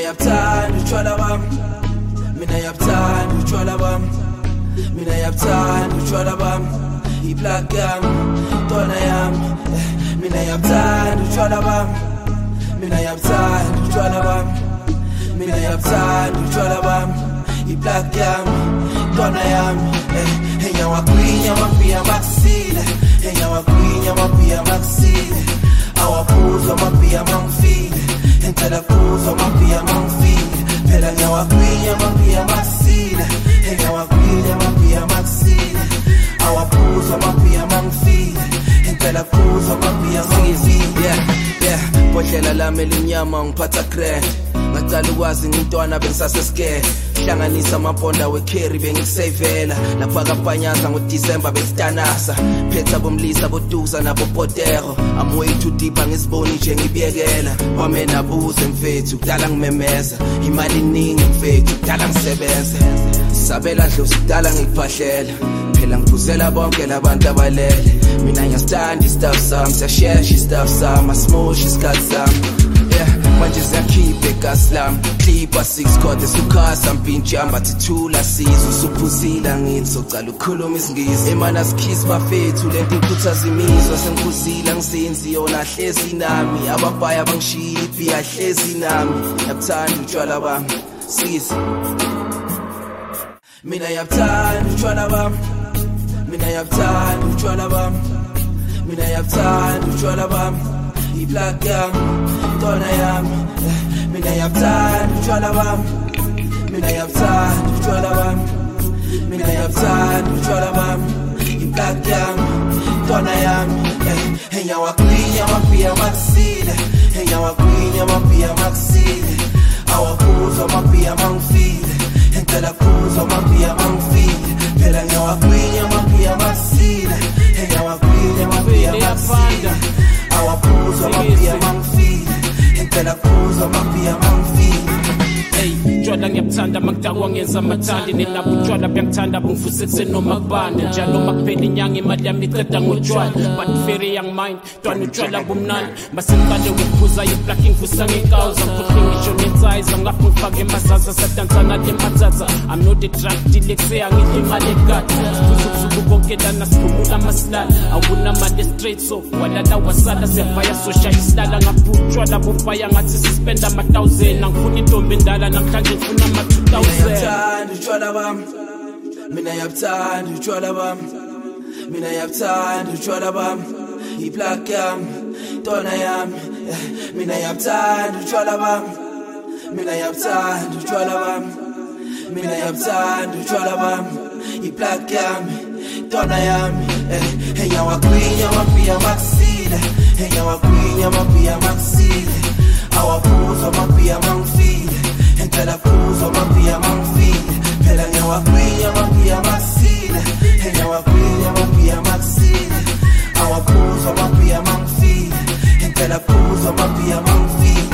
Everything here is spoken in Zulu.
yabuthanda utshwala bami, mina yabuthanda utshwala bami, mina yabuthanda utshwala bami, iplug yami, intwana yami, mina yabuthanda utshwala bami, mina yabuthanda utshwala bami, mina yabuthanda utshwala bami, iplug yami, intwana yami, enyawakhwinya maphiya makusile, enyawakhwinya maphiya makusile, awaphuzwa maphiya mangifile, ngicela kuzwa maphiya mangifile, phela nyawakhwinya maphiya makusile, enyawakhwinya maphiya makusile, awaphuzwa maphiya mangifile, ngicela kuzwa maphiya mangifile. Bhodlela lami elimnyama ngiphatha grand, ngacala ukwazi ngintwana bengisasescared, hlanganisa amabhonda wecarry bengikusavela, lapha kapanyaza ngoDisemba besitanasa, phetha bomlisa boduza nabo potero, I'm way too deep angiziboni nje ngibiyekela, wamena buze mfethu kudala ngimemeza, imali iningi mfethu kudala ngisebenza, sabela dlozi kudala ngiphahlela, phela ngiphuzela bonke labantu abalele, mina ngiyasithanda istuff sami, siyashesha istuff sami, asmosh isikhathi sami, manje siyakhipha egas lami, clipper 6 kodwa sukhasa mpintshamba thithula sizwe, usuphuzila ngithi socala ukukhuluma isingisi, emana sikhisi bafethu lento ikhuthaza imizwa, sengiphuzila ngisenzi yona hlezi nami, ababhaya bangishiya ibhiya hlezi nami, yabuthanda utshwala bami, sisi mina yabuthanda utshwala bami, mina yabuthanda utshwala bami, mina yabuthanda utshwala bami, iplug yami, intwana yami, mina yabuthanda utshwala bami, mina yabuthanda utshwala bami, mina yabuthanda utshwala bami, iplug yami, intwana yami, enyawakhwinya maphiya makusile, enyawakhwinya maphiya makusile, awaphuzwa maphiya mangifile, ngicela kuzwa maphiya mangifile, phela nyawakhwinya maphiya makusile, enyawakhwinya maphiya makusile, awaphuzwa maphiya mangifile, ngicela kuzwa maphiya mangifile. Utshwala ngiyabuthanda makudakwa ngenza amathandi, nenabo utshwala buyangithanda bungifusetse noma kubanda, njalo makuphela inyanga imali yami iceda ngotshwala, but very young mind ntwana utshwala bumnandi, masengibale ukuphuza iplaki ngivusa ngekawuza, ngiphuhle ngisho nensayiza, ngapho ngifake emazaza sadansa nale matsatsa, I'm not a drug dealer kuseya ngidla imali ekade, siphuza ubusuku bonke lana siphumula amasilala, awunamali straight so walala wasala, siyavaya sosha isilala, ngapho utshwala bufaya ngathi sispenda ama-1000, angifuna intombi endala namhlanje ngifuna ama-2000. Yabuthanda utshwala bami, mina yabuthanda utshwala bami, mina yabuthanda utshwala bami, iplug yami, intwana yami, mina yabuthanda utshwala bami, mina yabuthanda utshwala bami, mina yabuthanda utshwala bami, iplug yami, intwana yami, enyawakhwinya maphiya makusile, enyawakhwinya maphiya makusile, awaphuzwa maphiya mangifile, ngicela kuzwa maphiya mangifile, phela nyawakhwinya maphiya makusile, enyawakhwinya maphiya makusile, awaphuzwa maphiya mangifile, ngicela kuzwa maphiya mangifile.